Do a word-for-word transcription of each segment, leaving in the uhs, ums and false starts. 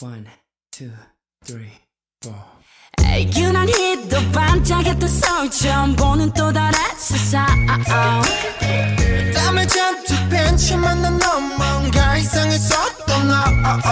One, two, three, four. 유난히 또 반짝였던 서울처럼 보는 또 다른 세상 땀을 잔뜩 벤치만 난 넌 뭔가 이상했었던 너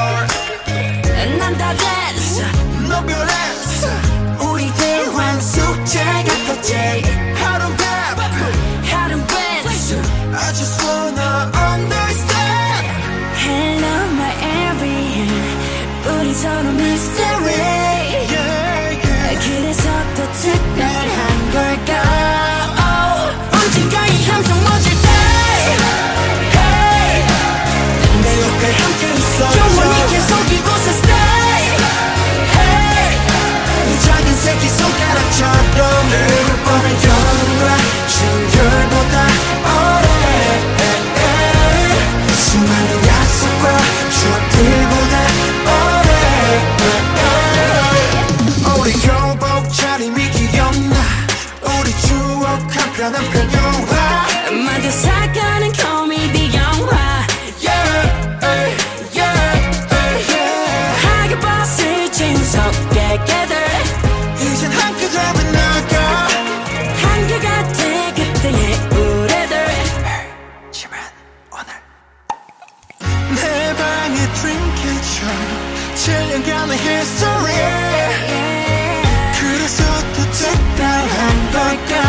난 다 됐어 너 별했어 우리 대화는 숙제 같았지 하루는 밥 하루는 벤츠 I just wanna understand Hello my everything 우리 서로 mystery yeah, yeah. 그래서 더 특별한 걸까 oh. 언젠가 이 함성 멎을 때 hey. 내 옆에 함께 있어줘 영원히 계속 이곳에 stay hey. 이 작은 새끼 손가락처럼 흐를 뻔한 영원과 신결보다 오래 수많은 약속과 추억들보다 오래 우리 교복 차림이 기억나 우리 추억 한편한 편영화 마주 사가는 코미디 영화 yeah, ay, yeah, ay, yeah. 하게 벗을 진석의 개들 이젠 한끗 앞에 나가 한결같아 그때의 우리들 하지만 오늘 내 방의 드림캐쳐 칠 년간의 history 그래서 더 특별한 걸까